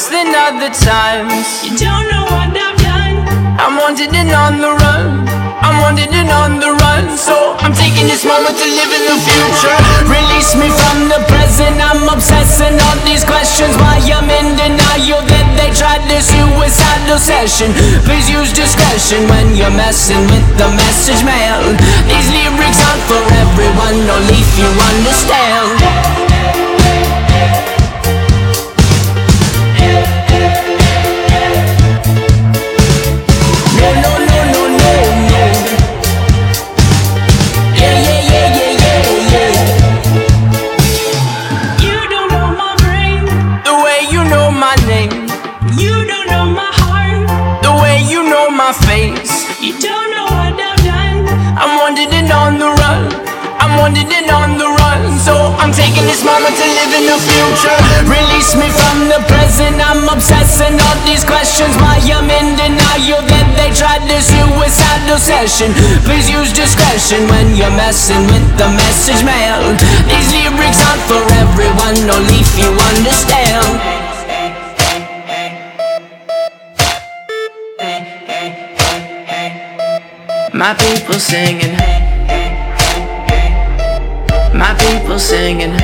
worse than other times. You don't know what I've done. I'm wanted and on the run. I'm wanted and on the run. So I'm taking this moment to live in the future. Release me from the present. I'm obsessing on these questions. Why I'm in denial that they tried this suicidal session. Please use discretion when you're messing with the message mail. These lyrics aren't for everyone, only if you understand. You don't know what I've done. I'm wanted and on the run. I'm wanted and on the run. So I'm taking this moment to live in the future. Release me from the present. I'm obsessing on these questions. Why I'm in denial that they tried this suicidal session. Please use discretion when you're messing with the message mail. These lyrics aren't for everyone, only if you understand. My people singing. My people singing.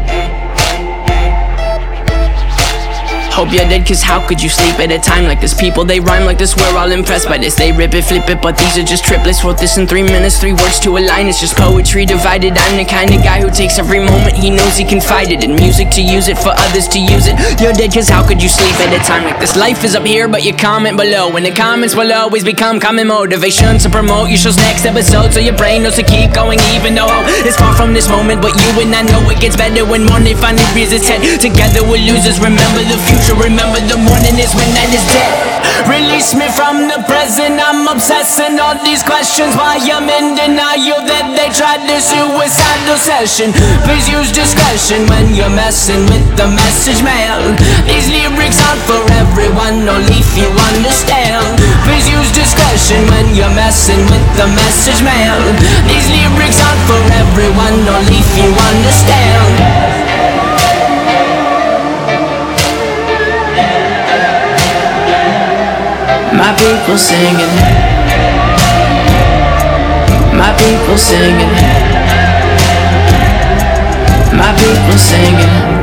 Hope you're dead, cause how could you sleep at a time like this? People, they rhyme like this, we're all impressed by this. They rip it, flip it, but these are just triplets. Wrote this in 3 minutes, 3 words to a line. It's just poetry divided. I'm the kind of guy who takes every moment he knows he can fight it. In music to use it, for others to use it. You're dead, cause how could you sleep at a time like this? Life is up here, but you comment below, and the comments will always become common motivation to promote your show's next episode. So your brain knows to keep going, even though it's far from this moment. But you and I know it gets better when morning finally rears its head. Together we're losers, remember the future. Remember the morning is when night is dead. Release me from the present. I'm obsessing on these questions. Why I'm in denial that they tried this suicidal session. Please use discretion when you're messing with the message mail. These lyrics aren't for everyone, only if you understand. Please use discretion when you're messing with the message mail. These lyrics aren't for everyone, only if you understand. My people singing. My people singing. My people singing.